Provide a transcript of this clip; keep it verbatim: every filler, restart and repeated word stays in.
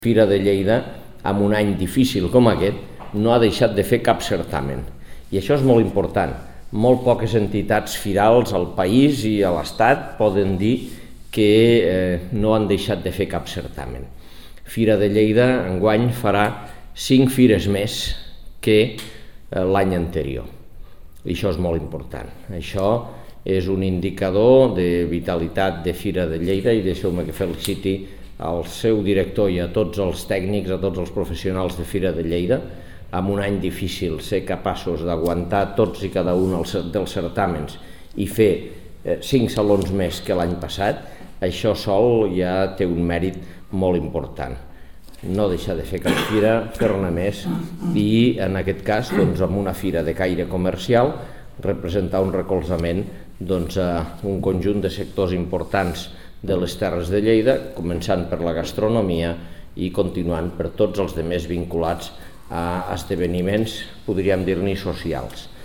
Fira de Lleida, en un any difícil com aquest, no ha deixat de fer cap certamen. I això és molt important. Molt poques entitats firals al país i a l'Estat poden dir que eh, no han deixat de fer cap certamen. Fira de Lleida enguany farà cinc fires més que eh, l'any anterior. I això és molt important. Això és un indicador de vitalitat de Fira de Lleida i deixeu-me que feliciti al seu director i a tots els tècnics, a tots els professionals de Fira de Lleida, amb un any difícil, ser capaços d'aguantar tots i cada un dels certàmens i fer cinc salons més que l'any passat, això sol ja té un mèrit molt important. No deixar de fer cap fira, fer-ne més i, en aquest cas, doncs, amb una fira de caire comercial, representar un recolzament doncs, a un conjunt de sectors importants de les Terres de Lleida, començant per la gastronomia i continuant per tots els demés vinculats a esdeveniments, podríem dir-ne, socials.